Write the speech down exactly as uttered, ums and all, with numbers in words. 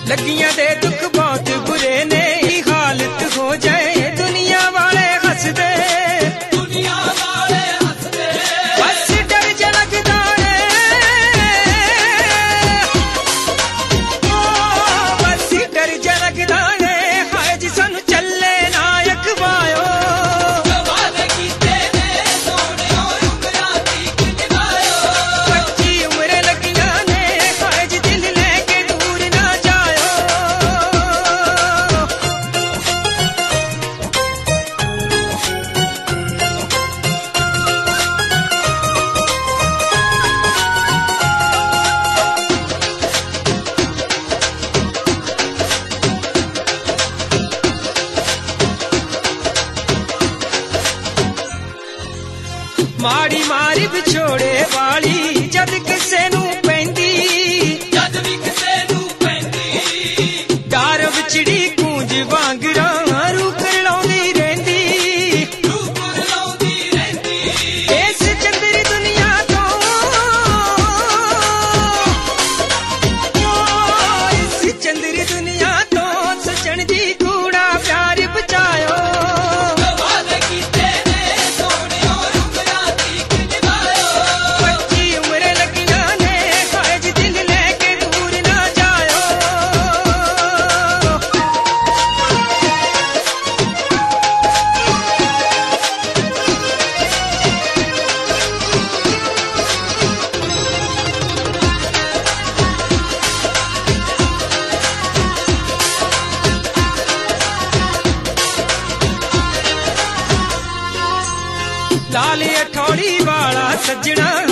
लगियां दे दुख बहुत बुरे ने ही हालत हो जाए दुनिया वाले हंस दे दुनिया वाले हंस दे बस डर ज लगदा है बस डर ज लगदा है हाय जी सानू चले ना अखवायो माड़ी मारी विछोड़े वाली जद किसे नू पैंदी जद भी किसे नू पैंदी डार विचड़ी गूंज वांगरा रू कर लाउंदी रहिंदी रू कर लाउंदी रहिंदी इस चंदरी दुनिया तो इस चंदरी दुनिया तो सजन जी कूड़ा प्यार बचायो लाल अठौड़ी वाला सजना